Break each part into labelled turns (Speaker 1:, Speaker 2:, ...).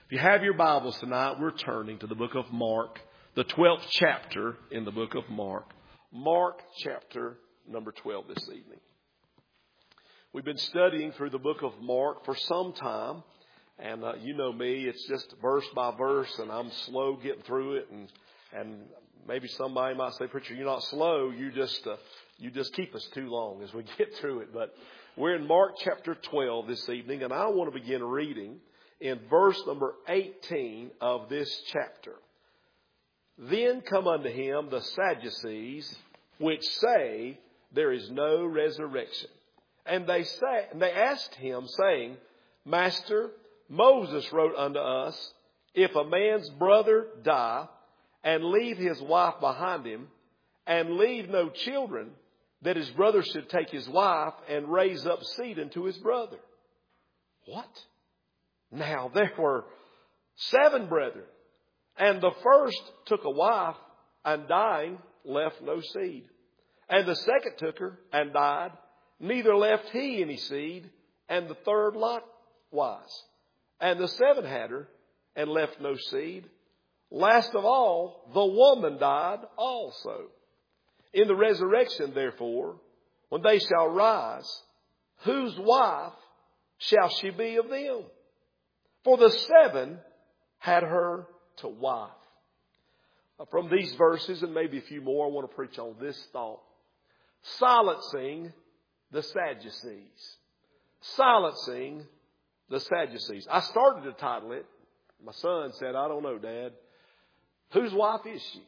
Speaker 1: If you have your Bibles tonight, we're turning to the book of Mark, the 12th chapter in the book of Mark. Mark chapter number 12 this evening. We've been studying through the book of Mark for some time. And you know me, it's just verse by verse, and I'm slow getting through it. And maybe somebody might say, "Preacher, you're not slow. You just keep us too long as we get through it." But we're in Mark chapter 12 this evening, and I want to begin reading in verse number 18 of this chapter. Then come unto him the Sadducees, which say there is no resurrection. And they asked him, saying, Master, Moses wrote unto us, if a man's brother die, and leave his wife behind him, and leave no children, that his brother should take his wife and raise up seed unto his brother. What? Now there were 7 brethren, and the first took a wife, and dying left no seed. And the second took her, and died, neither left he any seed, and the third likewise. And the 7 had her, and left no seed. Last of all, the woman died also. In the resurrection, therefore, when they shall rise, whose wife shall she be of them? For the 7 had her to wife. From these verses, and maybe a few more, I want to preach on this thought. Silencing the Sadducees. Silencing the Sadducees. I started to title it. My son said, I don't know, Dad. Whose wife is she?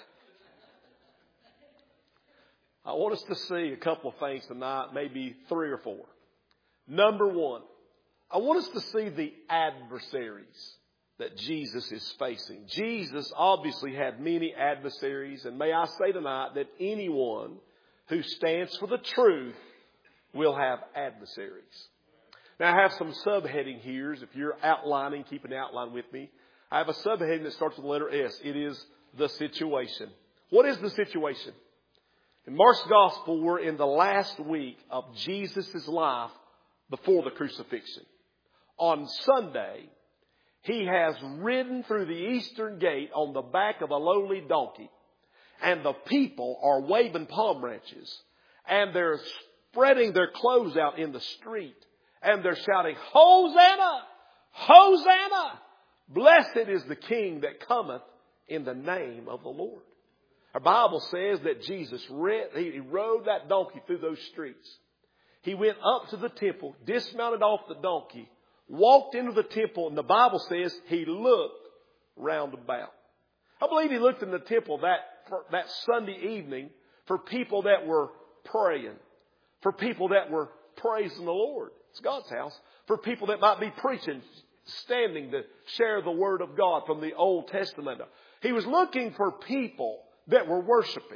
Speaker 1: I want us to see a couple of things tonight, maybe 3 or 4. Number 1, I want us to see the adversaries that Jesus is facing. Jesus obviously had many adversaries, and may I say tonight that anyone who stands for the truth will have adversaries. Now I have some subheading here. If you're outlining, keep an outline with me. I have a subheading that starts with the letter S. It is the situation. What is the situation? In Mark's Gospel, we're in the last week of Jesus' life before the crucifixion. On Sunday, he has ridden through the eastern gate on the back of a lowly donkey. And the people are waving palm branches. And they're spreading their clothes out in the street. And they're shouting, Hosanna! Hosanna! Blessed is the King that cometh in the name of the Lord. Our Bible says that Jesus he rode that donkey through those streets. He went up to the temple, dismounted off the donkey, walked into the temple, and the Bible says he looked round about. I believe he looked in the temple that Sunday evening for people that were praying, for people that were praising the Lord. It's God's house. For people that might be preaching, standing to share the Word of God from the Old Testament. He was looking for people that were worshiping.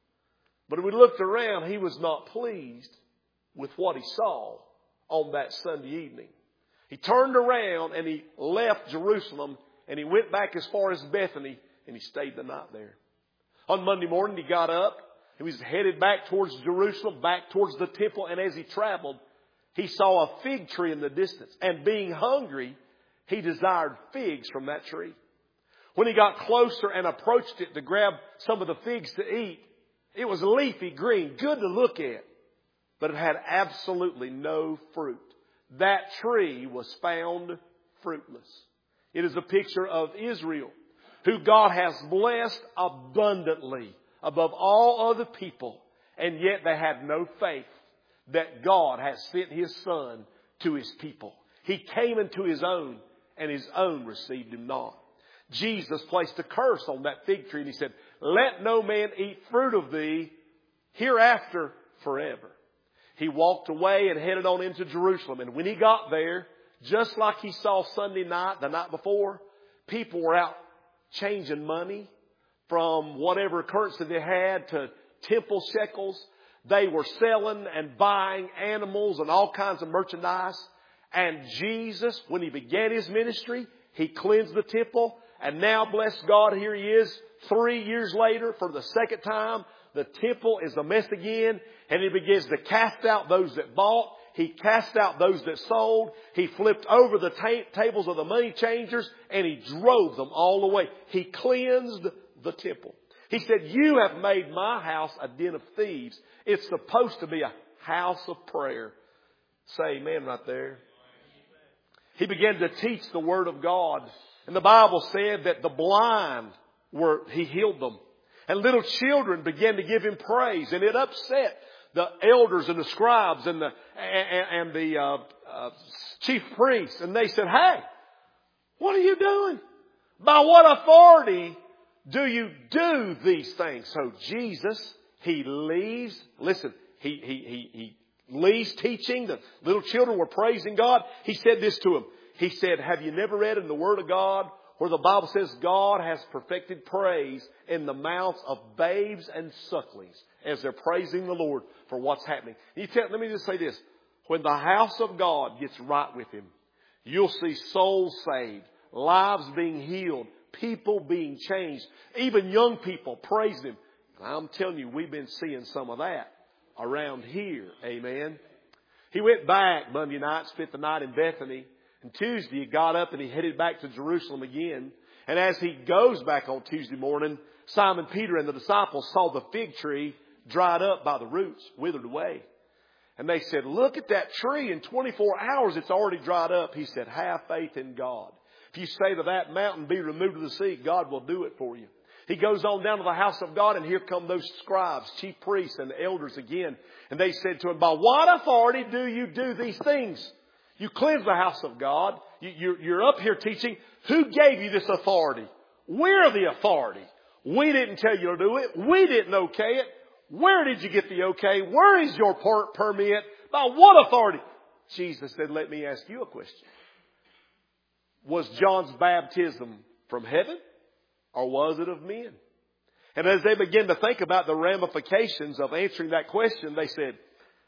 Speaker 1: But when he looked around, he was not pleased with what he saw on that Sunday evening. He turned around and he left Jerusalem and he went back as far as Bethany and he stayed the night there. On Monday morning, he got up. He was headed back towards Jerusalem, back towards the temple. And as he traveled, he saw a fig tree in the distance. And being hungry, he desired figs from that tree. When he got closer and approached it to grab some of the figs to eat, it was leafy green, good to look at, but it had absolutely no fruit. That tree was found fruitless. It is a picture of Israel, who God has blessed abundantly above all other people, and yet they had no faith that God has sent His Son to His people. He came into His own, and His own received Him not. Jesus placed a curse on that fig tree and He said, let no man eat fruit of thee hereafter forever. He walked away and headed on into Jerusalem. And when he got there, just like he saw Sunday night, the night before, people were out changing money from whatever currency they had to temple shekels. They were selling and buying animals and all kinds of merchandise. And Jesus, when He began His ministry, He cleansed the temple. And now, bless God, here He is 3 years later for the second time. The temple is a mess again. And He begins to cast out those that bought. He cast out those that sold. He flipped over the tables of the money changers, and He drove them all away. He cleansed the temple. He said, you have made my house a den of thieves. It's supposed to be a house of prayer. Say amen right there. He began to teach the Word of God. And the Bible said that the blind He healed them. And little children began to give Him praise. And it upset the elders and the scribes and the chief priests. And they said, hey, what are you doing? By what authority do you do these things? So Jesus, He leaves. Listen, He leaves teaching. The little children were praising God. He said this to them. He said, have you never read in the Word of God where the Bible says God has perfected praise in the mouths of babes and sucklings as they're praising the Lord for what's happening? Let me just say this. When the house of God gets right with Him, you'll see souls saved, lives being healed, people being changed, even young people praising Him. I'm telling you, we've been seeing some of that around here. Amen. He went back Monday night, spent the night in Bethany. And Tuesday he got up and he headed back to Jerusalem again. And as he goes back on Tuesday morning, Simon Peter and the disciples saw the fig tree dried up by the roots, withered away. And they said, look at that tree. In 24 hours it's already dried up. He said, have faith in God. If you say to that mountain, be removed to the sea, God will do it for you. He goes on down to the house of God, and here come those scribes, chief priests, and the elders again. And they said to him, by what authority do you do these things? You cleanse the house of God. You're up here teaching. Who gave you this authority? We're the authority. We didn't tell you to do it. We didn't okay it. Where did you get the okay? Where is your permit? By what authority? Jesus said, let me ask you a question. Was John's baptism from heaven or was it of men? And as they began to think about the ramifications of answering that question, they said,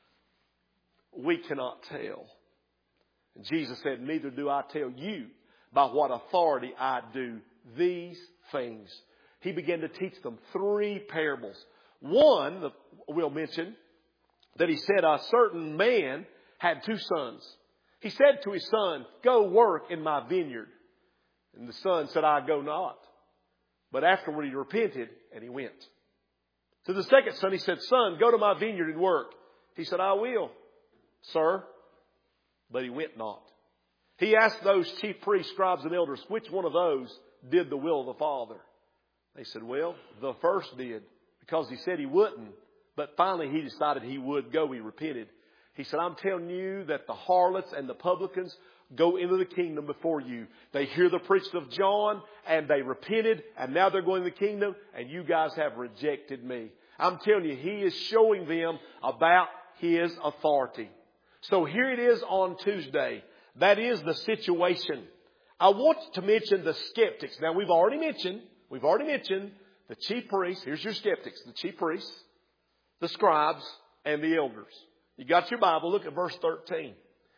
Speaker 1: we cannot tell. And Jesus said, neither do I tell you by what authority I do these things. He began to teach them 3 parables. One, we'll mention, that he said a certain man had 2 sons. He said to his son, go work in my vineyard. And the son said, I go not. But afterward he repented and he went. To the second son he said, son, go to my vineyard and work. He said, I will, sir. But he went not. He asked those chief priests, scribes, and elders, which one of those did the will of the Father? They said, well, the first did, because he said he wouldn't. But finally he decided he would go. He repented. He said, I'm telling you that the harlots and the publicans go into the kingdom before you. They hear the preaching of John and they repented, and now they're going to the kingdom, and you guys have rejected me. I'm telling you, he is showing them about his authority. So here it is on Tuesday. That is the situation. I want to mention the skeptics. Now we've already mentioned the chief priests. Here's your skeptics. The chief priests, the scribes, and the elders. You got your Bible. Look at verse 13.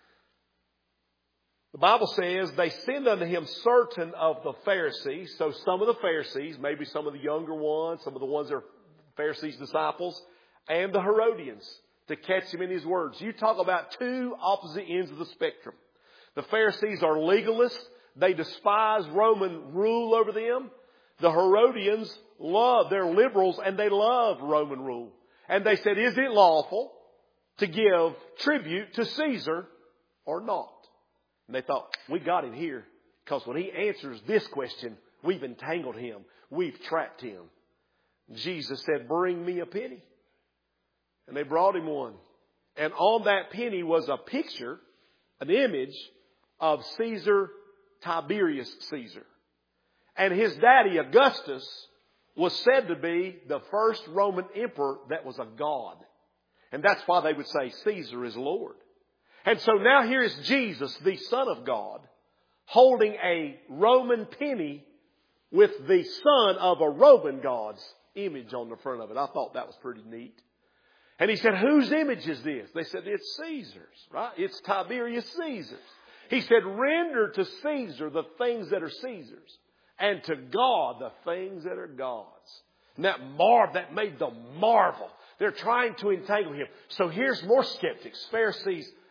Speaker 1: The Bible says, they send unto him certain of the Pharisees. So some of the Pharisees, maybe some of the younger ones, some of the ones that are Pharisees' disciples, and the Herodians, to catch him in his words. You talk about 2 opposite ends of the spectrum. The Pharisees are legalists. They despise Roman rule over them. The Herodians they're liberals, and they love Roman rule. And they said, is it lawful to give tribute to Caesar or not? And they thought, we got him here, because when he answers this question, we've entangled him. We've trapped him. Jesus said, bring me a penny. And they brought him one. And on that penny was a picture, an image of Caesar, Tiberius Caesar. And his daddy, Augustus, was said to be the first Roman emperor that was a god. And that's why they would say Caesar is Lord. And so now here is Jesus, the Son of God, holding a Roman penny with the son of a Roman god's image on the front of it. I thought that was pretty neat. And he said, whose image is this? They said, it's Caesar's, right? It's Tiberius Caesar's. He said, render to Caesar the things that are Caesar's, and to God the things that are God's. And that made them marvel. They're trying to entangle him. So here's more skeptics, Pharisees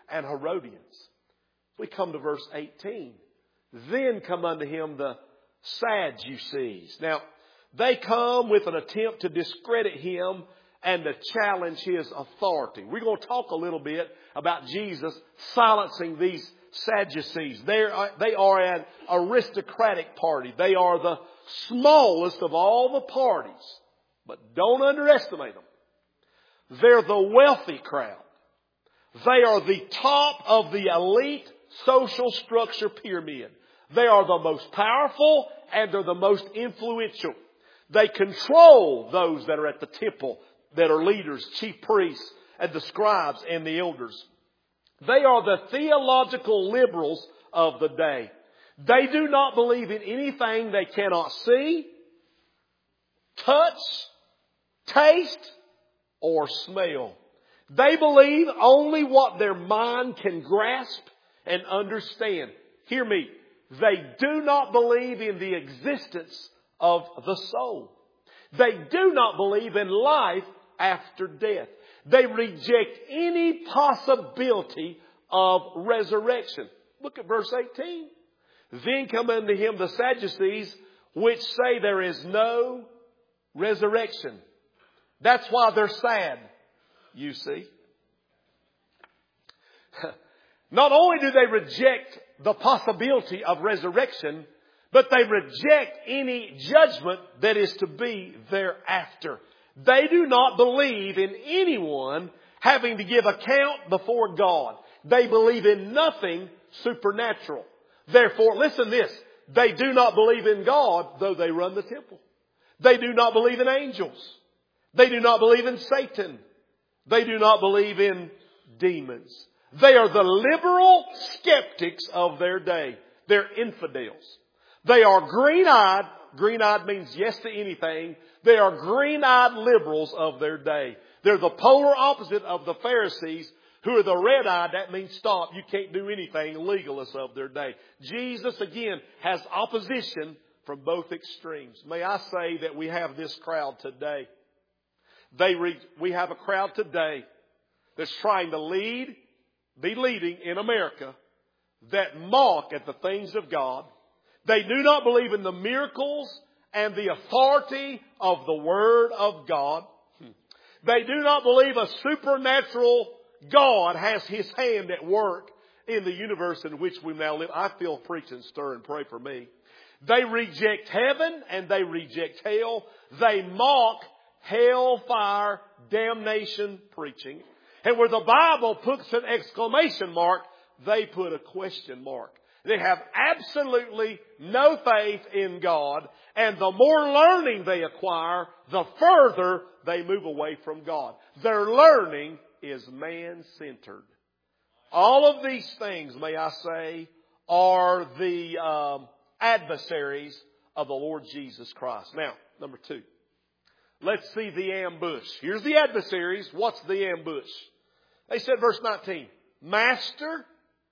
Speaker 1: and Herodians. We come to verse 18. Then come unto him the Sadducees. Now, they come with an attempt to discredit him and to challenge his authority. We're going to talk a little bit about Jesus silencing these Sadducees. They are an aristocratic party. They are the smallest of all the parties. But don't underestimate them. They're the wealthy crowd. They are the top of the elite social structure pyramid. They are the most powerful and they're the most influential. They control those that are at the temple, that are leaders, chief priests, and the scribes and the elders. They are the theological liberals of the day. They do not believe in anything they cannot see, touch, taste, or smell. They believe only what their mind can grasp and understand. Hear me. They do not believe in the existence of the soul. They do not believe in life after death. They reject any possibility of resurrection. Look at verse 18. Then come unto him the Sadducees, which say there is no resurrection. That's why they're sad, you see. Not only do they reject the possibility of resurrection, but they reject any judgment that is to be thereafter. They do not believe in anyone having to give account before God. They believe in nothing supernatural. Therefore, listen to this. They do not believe in God, though they run the temple. They do not believe in angels. They do not believe in Satan. They do not believe in demons. They are the liberal skeptics of their day. They're infidels. They are green-eyed. Green-eyed means yes to anything. They are green-eyed liberals of their day. They're the polar opposite of the Pharisees, who are the red-eyed. That means stop. You can't do anything. Legalists of their day. Jesus, again, has opposition from both extremes. May I say that we have this crowd today. We have a crowd today that's trying to be leading in America, that mock at the things of God. They do not believe in the miracles and the authority of the Word of God. They do not believe a supernatural God has His hand at work in the universe in which we now live. I feel preach and stir and pray for me. They reject heaven and they reject hell. They mock hellfire, damnation preaching. And where the Bible puts an exclamation mark, they put a question mark. They have absolutely no faith in God. And the more learning they acquire, the further they move away from God. Their learning is man-centered. All of these things, may I say, are the adversaries of the Lord Jesus Christ. Now, number 2. Let's see the ambush. Here's the adversaries. What's the ambush? They said, verse 19, Master.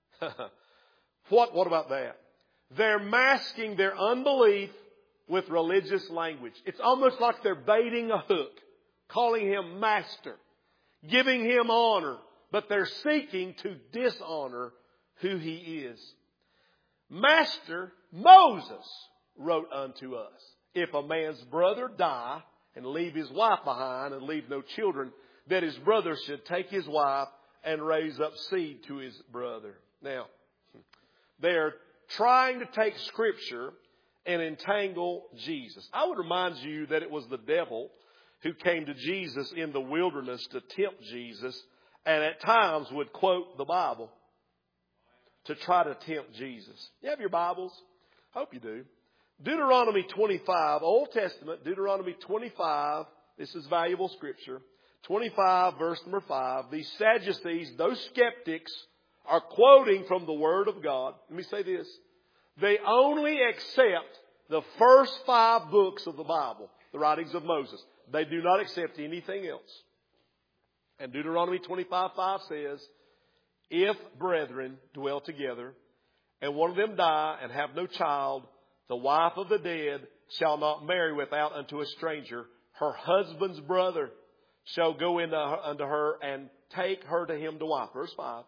Speaker 1: What about that? They're masking their unbelief with religious language. It's almost like they're baiting a hook, calling Him Master, giving Him honor, but they're seeking to dishonor who He is. Master, Moses wrote unto us, if a man's brother die and leave his wife behind and leave no children, that his brother should take his wife and raise up seed to his brother. Now, they're trying to take Scripture and entangle Jesus. I would remind you that it was the devil who came to Jesus in the wilderness to tempt Jesus, and at times would quote the Bible to try to tempt Jesus. You have your Bibles? I hope you do. Deuteronomy 25, Old Testament, Deuteronomy 25. This is valuable Scripture. 25, verse number 5. These Sadducees, those skeptics, are quoting from the Word of God. Let me say this. They only accept the first 5 books of the Bible, the writings of Moses. They do not accept anything else. And Deuteronomy 25:5 says, if brethren dwell together, and one of them die and have no child, the wife of the dead shall not marry without unto a stranger. Her husband's brother shall go unto her and take her to him to wife. Verse 5.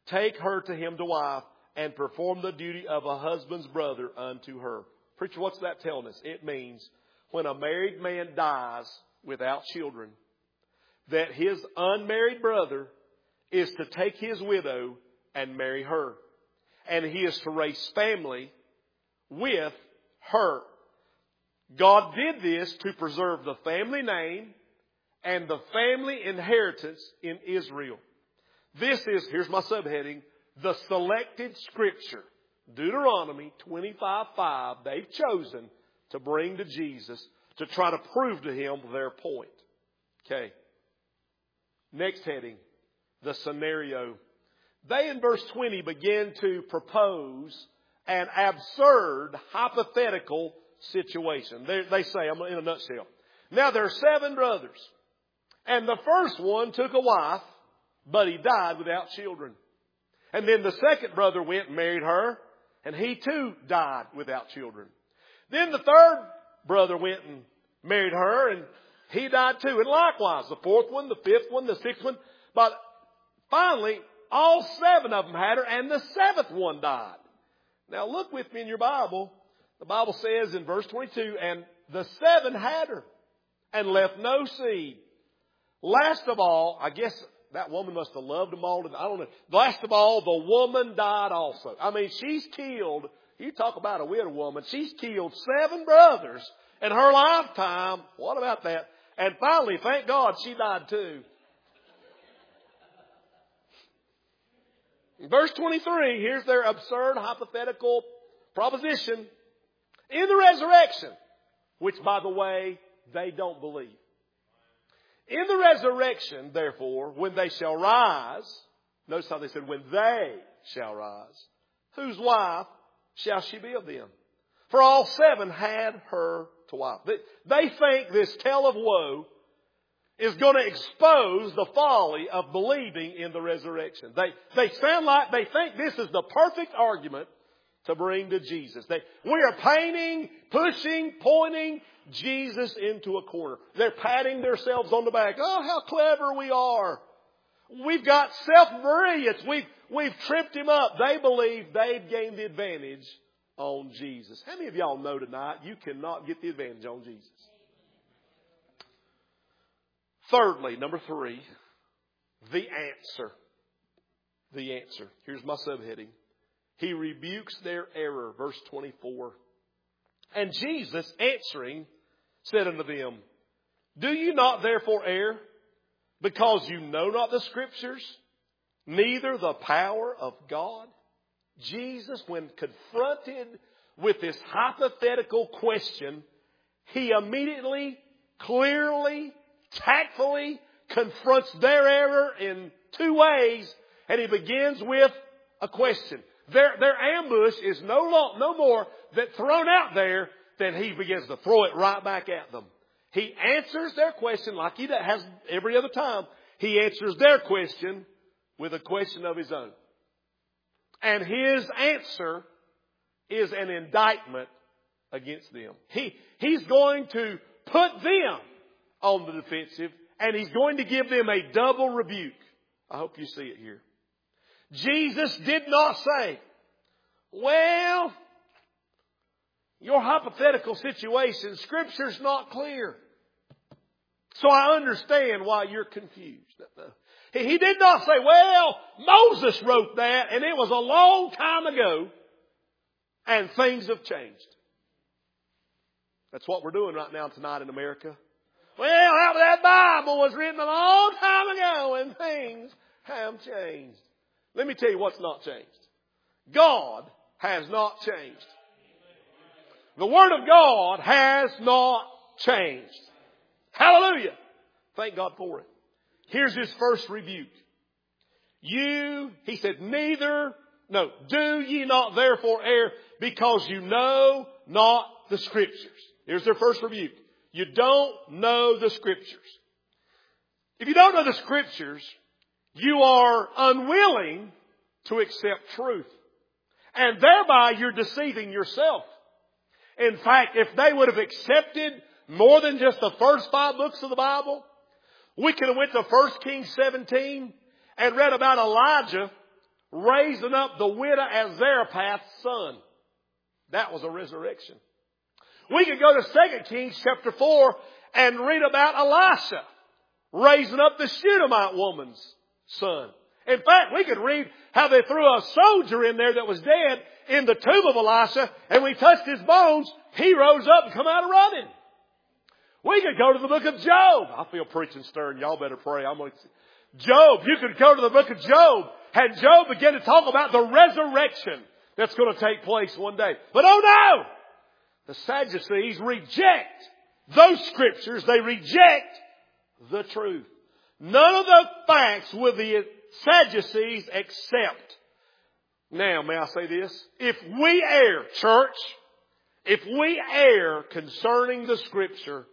Speaker 1: take her to him to wife, and perform the duty of a husband's brother unto her. Preacher, what's that telling us? It means when a married man dies without children, that his unmarried brother is to take his widow and marry her. And he is to raise family with her. God did this to preserve the family name and the family inheritance in Israel. This is, here's my subheading, the selected scripture. Deuteronomy 25:5, they've chosen to bring to Jesus to try to prove to him their point. Okay. Next heading, the scenario. They in verse 20 begin to propose an absurd hypothetical situation. They say, I'm in a nutshell. Now there are 7 brothers. And the first one took a wife, but he died without children. And then the second brother went and married her, and he too died without children. Then the third brother went and married her, and he died too. And likewise, the fourth one, the fifth one, the sixth one. But finally, all 7 of them had her, and the 7th one died. Now look with me in your Bible. The Bible says in verse 22, and the 7 had her, and left no seed. Last of all, I guess that woman must have loved them all. I don't know. Last of all, the woman died also. I mean, she's killed. You talk about a widow woman. She's killed 7 brothers in her lifetime. What about that? And finally, thank God, she died too. In verse 23, here's their absurd hypothetical proposition. In the resurrection, which, by the way, they don't believe. In the resurrection, therefore, when they shall rise, notice how they said, when they shall rise, whose wife shall she be of them? For all 7 had her to wife. They think this tale of woe is going to expose the folly of believing in the resurrection. They sound like they think this is the perfect argument to bring to Jesus. We are painting, pushing, pointing Jesus into a corner. They're patting themselves on the back. Oh, how clever we are. We've got self-brilliance. We've tripped him up. They believe they've gained the advantage on Jesus. How many of y'all know tonight you cannot get the advantage on Jesus? Thirdly, number 3, the answer. The answer. Here's my subheading. He rebukes their error. Verse 24. And Jesus answering said unto them, do you not therefore err, because you know not the Scriptures, neither the power of God? Jesus, when confronted with this hypothetical question, he immediately, clearly, tactfully confronts their error in 2 ways, and he begins with a question. Their ambush is no more that thrown out there than he begins to throw it right back at them. He answers their question like he has every other time. He answers their question with a question of his own. And his answer is an indictment against them. He's going to put them on the defensive, and he's going to give them a double rebuke. I hope you see it here. Jesus did not say, well, your hypothetical situation, Scripture's not clear, so I understand why you're confused. No. He did not say, well, Moses wrote that, and it was a long time ago, and things have changed. That's what we're doing right now tonight in America. Well, that Bible was written a long time ago, and things have changed. Let me tell you what's not changed. God has not changed. The Word of God has not changed. Hallelujah. Thank God for it. Here's his first rebuke. He said, do ye not therefore err, because you know not the Scriptures. Here's their first rebuke. You don't know the Scriptures. If you don't know the Scriptures, you are unwilling to accept truth. And thereby you're deceiving yourself. In fact, if they would have accepted more than just the first 5 books of the Bible, we could have went to 1 Kings 17 and read about Elijah raising up the widow as Zarephath's son. That was a resurrection. We could go to 2 Kings chapter 4 and read about Elisha raising up the Shunammite woman's son. In fact, we could read how they threw a soldier in there that was dead in the tomb of Elisha, and when he touched his bones, he rose up and come out running. We could go to the book of Job. I feel preaching stirring. Y'all better pray. Job. You could go to the book of Job. And Job began to talk about the resurrection that's going to take place one day. But oh no! The Sadducees reject those scriptures. They reject the truth. None of the facts will the Sadducees accept. Now, may I say this? If we err, church, if we err concerning the scripture,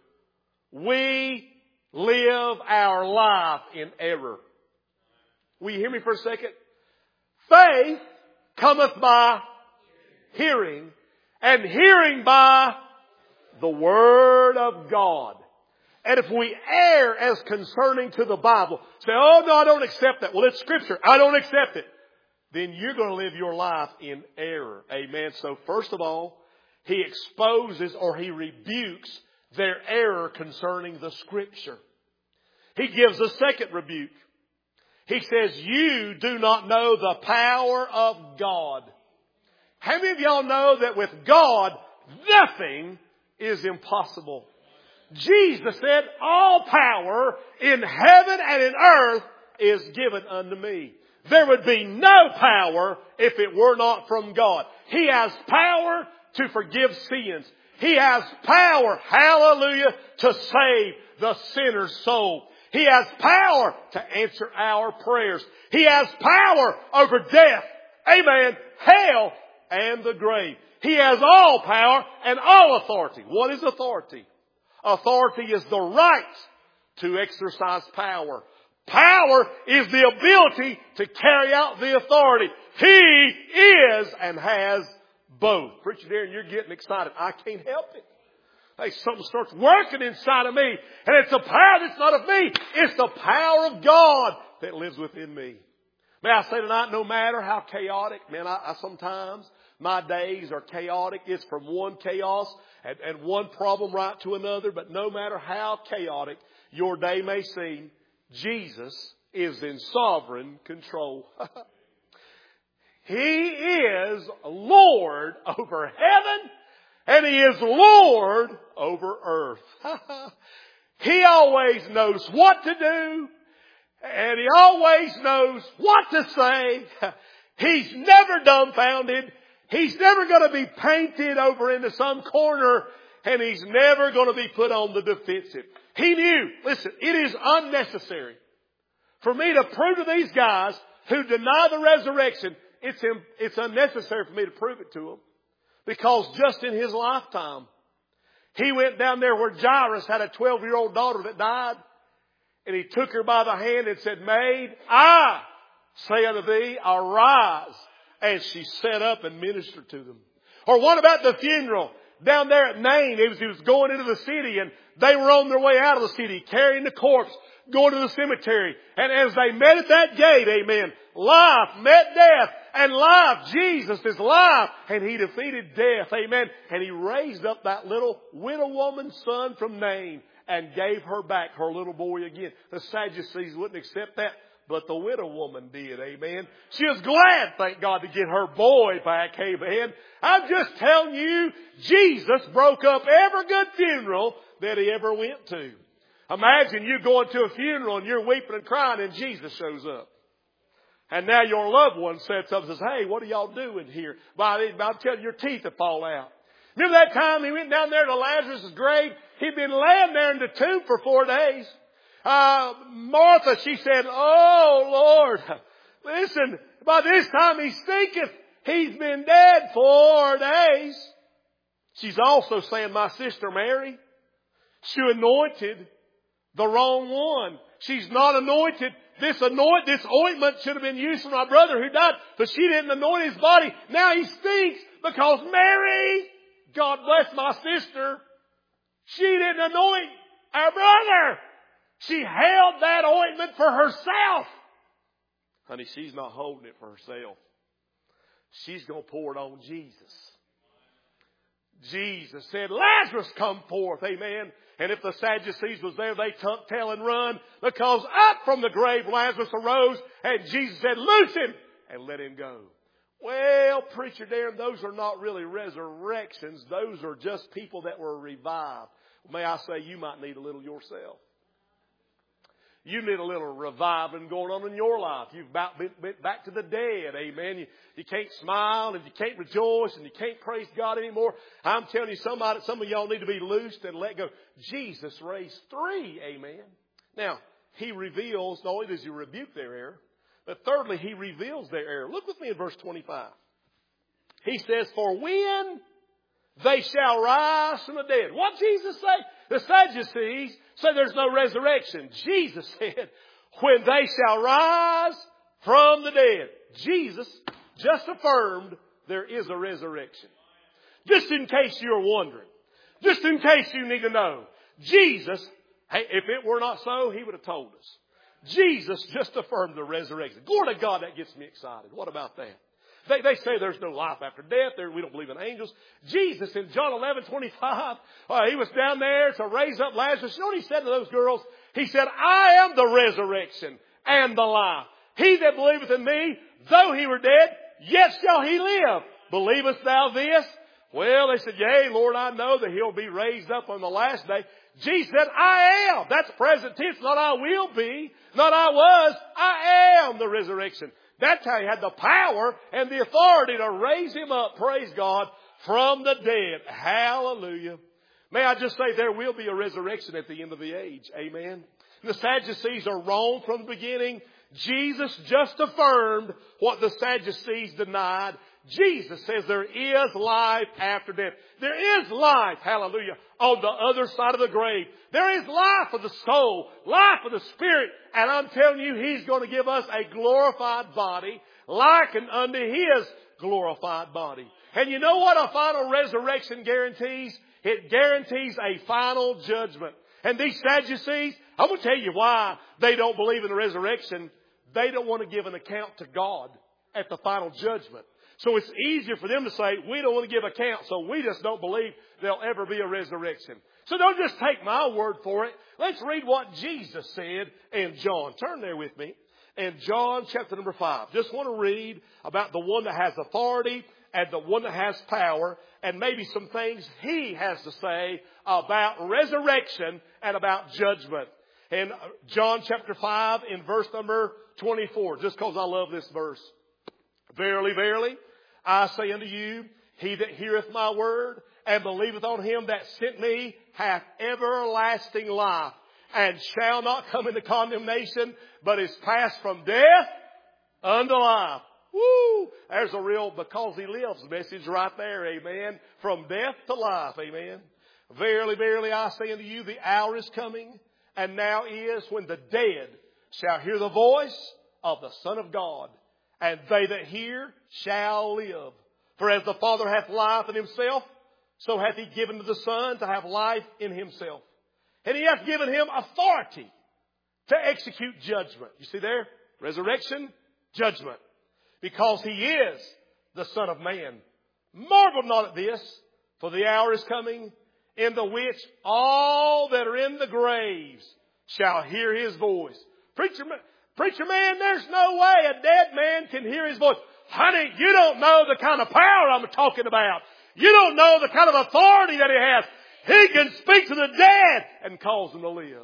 Speaker 1: we live our life in error. Will you hear me for a second? Faith cometh by hearing, and hearing by the Word of God. And if we err as concerning to the Bible, say, oh no, I don't accept that. Well, it's Scripture. I don't accept it. Then you're going to live your life in error. Amen. So first of all, he exposes or he rebukes their error concerning the Scripture. He gives a second rebuke. He says, you do not know the power of God. How many of y'all know that with God, nothing is impossible? Jesus said, all power in heaven and in earth is given unto me. There would be no power if it were not from God. He has power to forgive sins. He has power, hallelujah, to save the sinner's soul. He has power to answer our prayers. He has power over death, amen, hell, and the grave. He has all power and all authority. What is authority? Authority is the right to exercise power. Power is the ability to carry out the authority. He is and has both. Preacher Darren, you're getting excited. I can't help it. Hey, something starts working inside of me. And it's a power that's not of me. It's the power of God that lives within me. May I say tonight, no matter how chaotic, man, I sometimes, my days are chaotic. It's from one chaos and one problem right to another. But no matter how chaotic your day may seem, Jesus is in sovereign control. He is Lord over heaven and He is Lord over earth. He always knows what to do and He always knows what to say. He's never dumbfounded. He's never going to be painted over into some corner, and He's never going to be put on the defensive. He knew, listen, it is unnecessary for me to prove to these guys who deny the resurrection, it's unnecessary for me to prove it to them. Because just in His lifetime, He went down there where Jairus had a 12-year-old daughter that died, and He took her by the hand and said, Maid, I say unto thee, arise. And she sat up and ministered to them. Or what about the funeral down there at Nain? He was going into the city and they were on their way out of the city carrying the corpse, going to the cemetery. And as they met at that gate, amen, life met death and life, Jesus is life. And He defeated death, amen. And He raised up that little widow woman's son from Nain and gave her back her little boy again. The Sadducees wouldn't accept that. But the widow woman did, amen. She was glad, thank God, to get her boy back, amen. I'm just telling you, Jesus broke up every good funeral that He ever went to. Imagine you going to a funeral and you're weeping and crying and Jesus shows up. And now your loved one sets up and says, hey, what are y'all doing here? Well, I'll tell you, your teeth have fallen out. Remember that time He went down there to Lazarus' grave? He'd been laying there in the tomb for 4 days. Martha, she said, oh Lord, listen, by this time He stinketh. He's been dead 4 days. She's also saying, my sister Mary, she anointed the wrong one. She's not anointed. This ointment should have been used for my brother who died, but she didn't anoint his body. Now he stinks because Mary, God bless my sister, she didn't anoint our brother. She held that ointment for herself. Honey, she's not holding it for herself. She's going to pour it on Jesus. Jesus said, Lazarus, come forth. Amen. And if the Sadducees was there, they tuck tail and run, because up from the grave Lazarus arose, and Jesus said, loose him and let him go. Well, preacher Darren, those are not really resurrections. Those are just people that were revived. May I say, you might need a little yourself. You need a little reviving going on in your life. You've about been back to the dead. Amen. You can't smile and you can't rejoice and you can't praise God anymore. I'm telling you, some of y'all need to be loosed and let go. Jesus raised 3. Amen. Now, He reveals, not only does He rebuke their error, but thirdly, He reveals their error. Look with me in verse 25. He says, for when they shall rise from the dead. What Jesus say? The Sadducees say there's no resurrection. Jesus said, when they shall rise from the dead. Jesus just affirmed there is a resurrection. Just in case you're wondering. Just in case you need to know. Jesus, hey, if it were not so, He would have told us. Jesus just affirmed the resurrection. Glory to God, that gets me excited. What about that? They say there's no life after death. We don't believe in angels. Jesus in John 11:25, He was down there to raise up Lazarus. You know what He said to those girls? He said, I am the resurrection and the life. He that believeth in me, though he were dead, yet shall he live. Believest thou this? Well, they said, yea, Lord, I know that He'll be raised up on the last day. Jesus said, I am. That's present tense. Not I will be. Not I was. I am the resurrection. That's how He had the power and the authority to raise Him up, praise God, from the dead. Hallelujah. May I just say there will be a resurrection at the end of the age. Amen. The Sadducees are wrong from the beginning. Jesus just affirmed what the Sadducees denied. Jesus says there is life after death. There is life, hallelujah, on the other side of the grave. There is life for the soul, life for the spirit. And I'm telling you, He's going to give us a glorified body, likened unto His glorified body. And you know what a final resurrection guarantees? It guarantees a final judgment. And these Sadducees, I'm going to tell you why they don't believe in the resurrection. They don't want to give an account to God at the final judgment. So it's easier for them to say, we don't want to give account, so we just don't believe there'll ever be a resurrection. So don't just take my word for it. Let's read what Jesus said in John. Turn there with me. In John chapter number 5. Just want to read about the one that has authority and the one that has power, and maybe some things He has to say about resurrection and about judgment. In John chapter 5 in verse number 24, just because I love this verse. Verily, verily, I say unto you, he that heareth my word and believeth on Him that sent me hath everlasting life, and shall not come into condemnation, but is passed from death unto life. Woo! There's a real because He lives message right there. Amen. From death to life. Amen. Verily, verily, I say unto you, the hour is coming, and now is, when the dead shall hear the voice of the Son of God. And they that hear shall live. For as the Father hath life in Himself, so hath He given to the Son to have life in Himself. And He hath given Him authority to execute judgment. You see there? Resurrection, judgment. Because He is the Son of Man. Marvel not at this, for the hour is coming, in the which all that are in the graves shall hear His voice. Preacher man, there's no way a dead man can hear His voice. Honey, you don't know the kind of power I'm talking about. You don't know the kind of authority that He has. He can speak to the dead and cause them to live.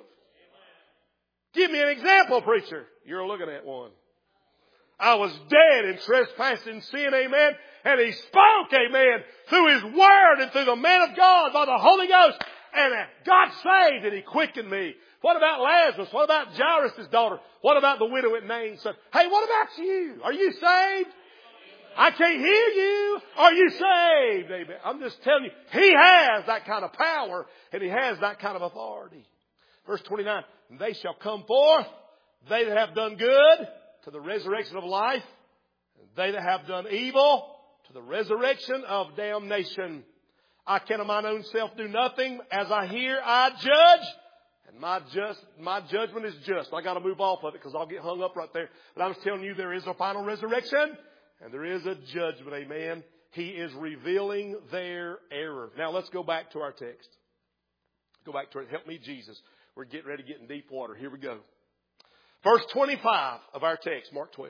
Speaker 1: Give me an example, preacher. You're looking at one. I was dead in trespass and sin, amen. And He spoke, amen, through His word and through the man of God by the Holy Ghost. And God saved and He quickened me. What about Lazarus? What about Jairus' daughter? What about the widow at Nain's son? Hey, what about you? Are you saved? I can't hear you. Are you saved? Amen. I'm just telling you, He has that kind of power and He has that kind of authority. Verse 29, they shall come forth, they that have done good, to the resurrection of life, and they that have done evil, to the resurrection of damnation. I can of mine own self do nothing. As I hear, I judge. And My judgment is just. I got to move off of it because I'll get hung up right there. But I was telling you there is a final resurrection and there is a judgment. Amen. He is revealing their error. Now let's go back to our text. Go back to it. Help me, Jesus. We're getting ready to get in deep water. Here we go. Verse 25 of our text, Mark 12.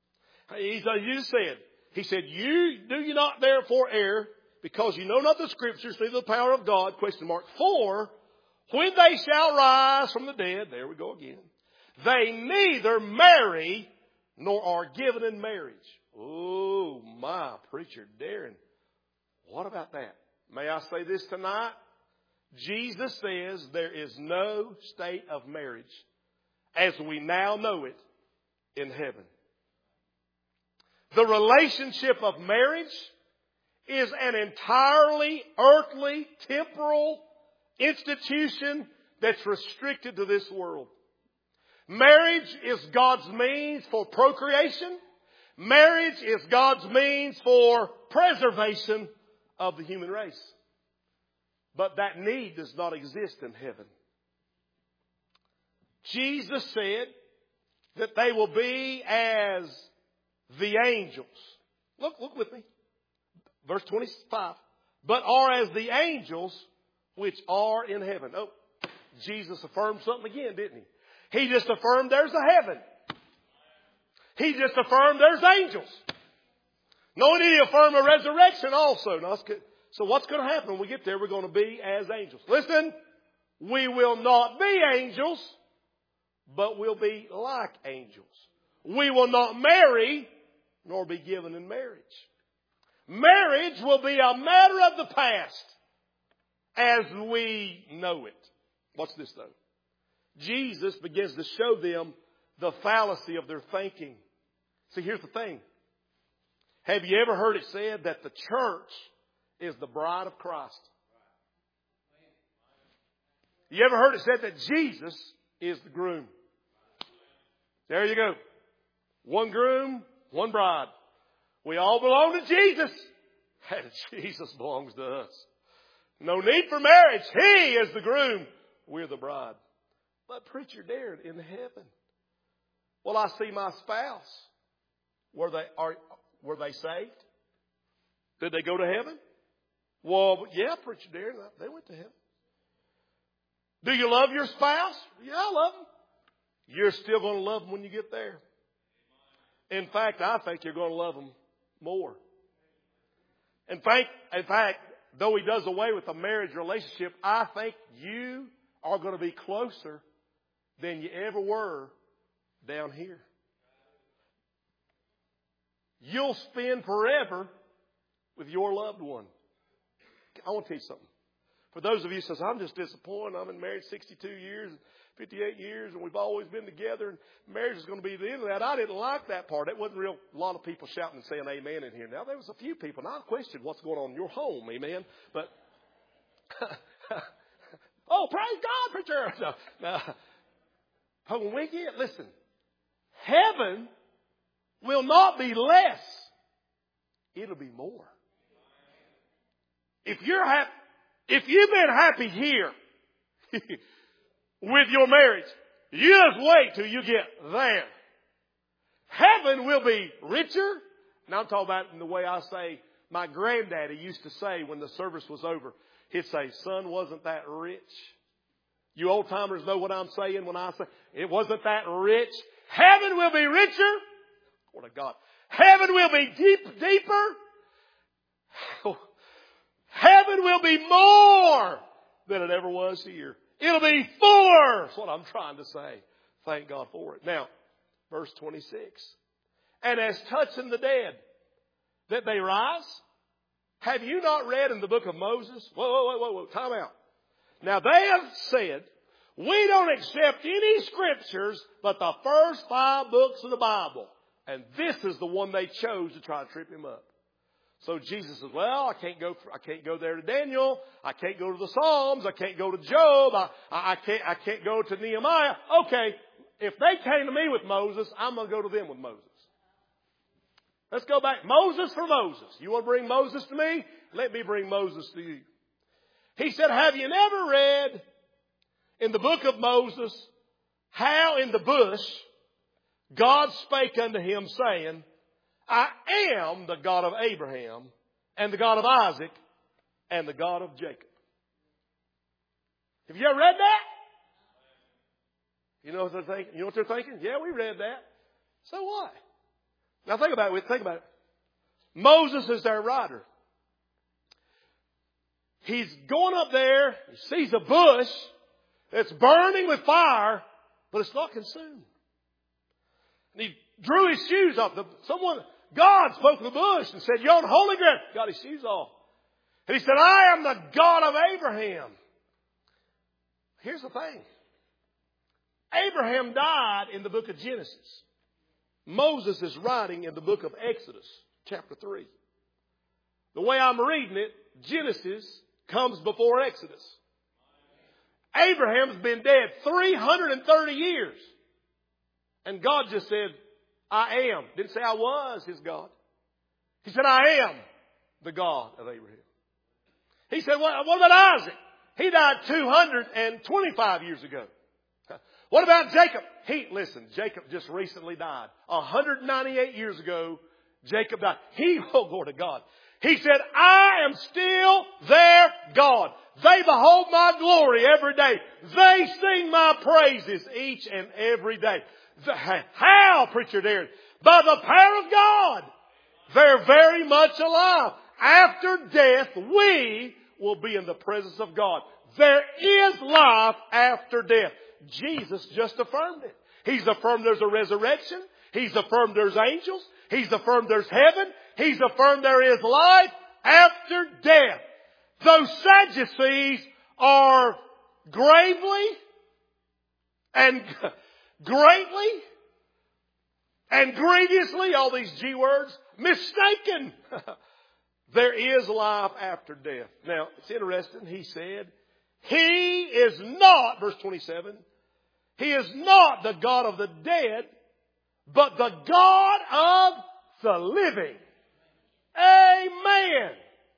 Speaker 1: He said, you not therefore err, because you know not the Scriptures, neither the power of God, question mark, for when they shall rise from the dead, there we go again, they neither marry nor are given in marriage. Oh, my, Preacher Darren. What about that? May I say this tonight? Jesus says there is no state of marriage as we now know it in heaven. The relationship of marriage is an entirely earthly, temporal institution that's restricted to this world. Marriage is God's means for procreation. Marriage is God's means for preservation of the human race. But that need does not exist in heaven. Jesus said that they will be as the angels. Look with me. Verse 25. But are as the angels which are in heaven. Oh, Jesus affirmed something again, didn't he? He just affirmed there's a heaven. He just affirmed there's angels. No, did he affirm a resurrection also? No, so what's going to happen when we get there? We're going to be as angels. Listen, we will not be angels, but we'll be like angels. We will not marry, nor be given in marriage. Marriage will be a matter of the past as we know it. Watch this though. Jesus begins to show them the fallacy of their thinking. See, here's the thing. Have you ever heard it said that the church is the bride of Christ? You ever heard it said that Jesus is the groom? There you go. One groom, one bride. We all belong to Jesus. And Jesus belongs to us. No need for marriage. He is the groom. We're the bride. But Preacher Darren, in heaven, will I see my spouse? Were they saved? Did they go to heaven? Well, yeah, Preacher Darren, they went to heaven. Do you love your spouse? Yeah, I love them. You're still going to love them when you get there. In fact, I think you're going to love them more. In fact, though he does away with the marriage relationship, I think you are going to be closer than you ever were down here. You'll spend forever with your loved one. I want to tell you something. For those of you who says, I'm just disappointed. I've been married 62 years, 58 years, and we've always been together, and marriage is going to be the end of that. I didn't like that part. It wasn't a lot of people shouting and saying amen in here. Now, there was a few people, and I questioned what's going on in your home, amen. But, oh, praise God, preacher. No. But when we listen, heaven will not be less. It'll be more. If you've been happy here with your marriage, you just wait till you get there. Heaven will be richer. Now I'm talking about in the way I say, my granddaddy used to say when the service was over, he'd say, son, wasn't that rich? You old timers know what I'm saying when I say, it wasn't that rich. Heaven will be richer. Glory to God. Heaven will be deeper. Heaven will be more than it ever was here. It'll be fuller. That's what I'm trying to say. Thank God for it. Now, verse 26. And as touching the dead, that they rise. Have you not read in the book of Moses? Whoa. Time out. Now they have said, we don't accept any scriptures but the first 5 books of the Bible. And this is the one they chose to try to trip him up. So Jesus says, well, I can't go there to Daniel. I can't go to the Psalms. I can't go to Job. I can't go to Nehemiah. Okay, if they came to me with Moses, I'm going to go to them with Moses. Let's go back. Moses for Moses. You want to bring Moses to me? Let me bring Moses to you. He said, have you never read in the book of Moses how in the bush God spake unto him, saying, I am the God of Abraham, and the God of Isaac, and the God of Jacob. Have you ever read that? You know what they're thinking? You know what they're thinking? Yeah, we read that. So what? Now think about it. Think about it. Moses is their writer. He's going up there. He sees a bush that's burning with fire, but it's not consumed. And he drew his shoes off. God spoke to the bush and said, you're on holy ground. Got his shoes off. And he said, I am the God of Abraham. Here's the thing. Abraham died in the book of Genesis. Moses is writing in the book of Exodus, chapter 3. The way I'm reading it, Genesis comes before Exodus. Abraham's been dead 330 years. And God just said, I am. Didn't say I was his God. He said, I am the God of Abraham. He said, what about Isaac? He died 225 years ago. What about Jacob? Jacob just recently died. 198 years ago, Jacob died. Glory to God. He said, I am still their God. They behold my glory every day. They sing my praises each and every day. How, Preacher Darren? By the power of God. They're very much alive. After death, we will be in the presence of God. There is life after death. Jesus just affirmed it. He's affirmed there's a resurrection. He's affirmed there's angels. He's affirmed there's heaven. He's affirmed there is life after death. Those Sadducees are gravely and greatly and grievously, all these G words, mistaken. There is life after death. Now, it's interesting. He said, He is not, verse 27, He is not the God of the dead, but the God of the living. Amen.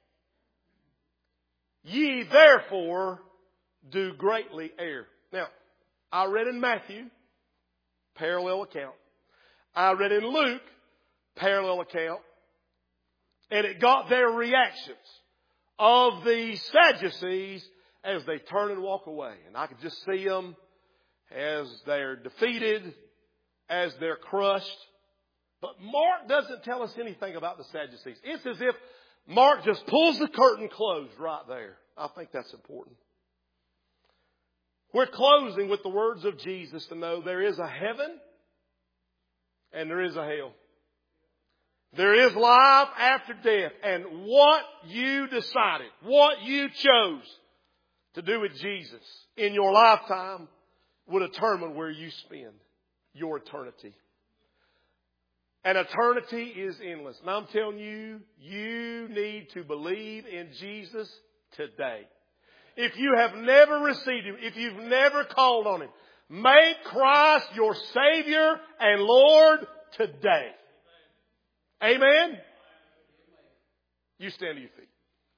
Speaker 1: Ye therefore do greatly err. Now, I read in Matthew, parallel account. I read in Luke, parallel account. And it got their reactions of the Sadducees as they turn and walk away. And I could just see them as they're defeated, as they're crushed. But Mark doesn't tell us anything about the Sadducees. It's as if Mark just pulls the curtain closed right there. I think that's important. We're closing with the words of Jesus to know there is a heaven and there is a hell. There is life after death. And what you decided, what you chose to do with Jesus in your lifetime will determine where you spend your eternity. And eternity is endless. And I'm telling you, you need to believe in Jesus today. If you have never received Him, if you've never called on Him, make Christ your Savior and Lord today. Amen? You stand to your feet.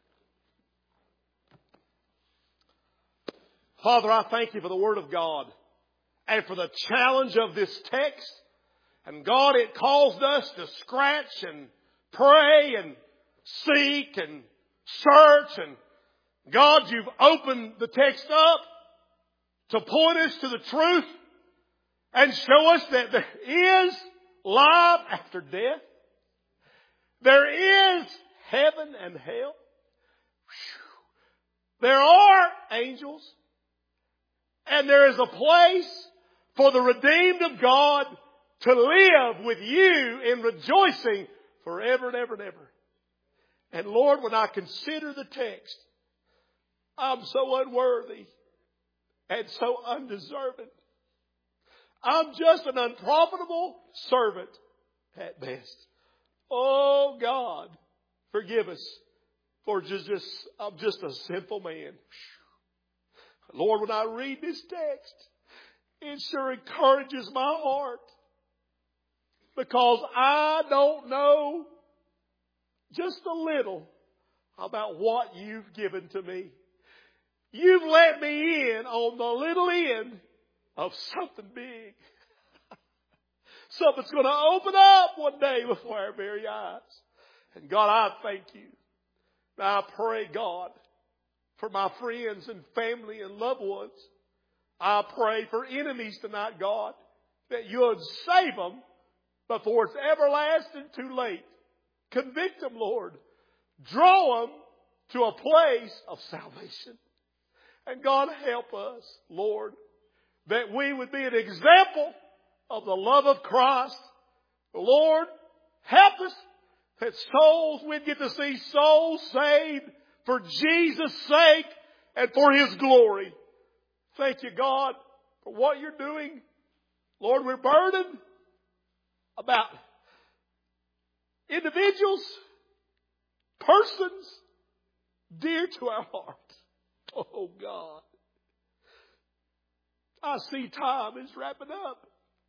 Speaker 1: Father, I thank You for the Word of God and for the challenge of this text. And God, it caused us to scratch and pray and seek and search. And God, You've opened the text up to point us to the truth and show us that there is life after death. There is heaven and hell. There are angels. And there is a place for the redeemed of God to live with You in rejoicing forever and ever and ever. And Lord, when I consider the text, I'm so unworthy and so undeserving. I'm just an unprofitable servant at best. Oh God, forgive us for I'm just a sinful man. Lord, when I read this text, it sure encourages my heart. Because I don't know just a little about what You've given to me. You've let me in on the little end of something big. Something's going to open up one day before our very eyes. And God, I thank you. Now I pray, God, for my friends and family and loved ones. I pray for enemies tonight, God, that you would save them before it's everlasting too late. Convict them, Lord. Draw them to a place of salvation. And God, help us, Lord, that we would be an example of the love of Christ. Lord, help us that we'd get to see souls saved for Jesus' sake and for His glory. Thank you, God, for what you're doing. Lord, we're burdened about individuals, persons dear to our heart. Oh, God. I see time is wrapping up.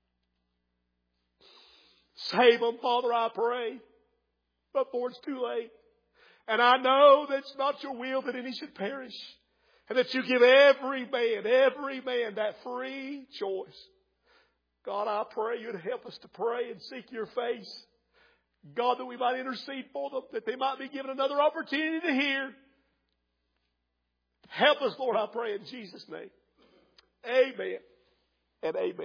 Speaker 1: Save them, Father, I pray, before it's too late. And I know that it's not your will that any should perish. And that you give every man that free choice. God, I pray you'd help us to pray and seek your face. God, that we might intercede for them, that they might be given another opportunity to hear. Help us, Lord, I pray in Jesus' name. Amen and amen.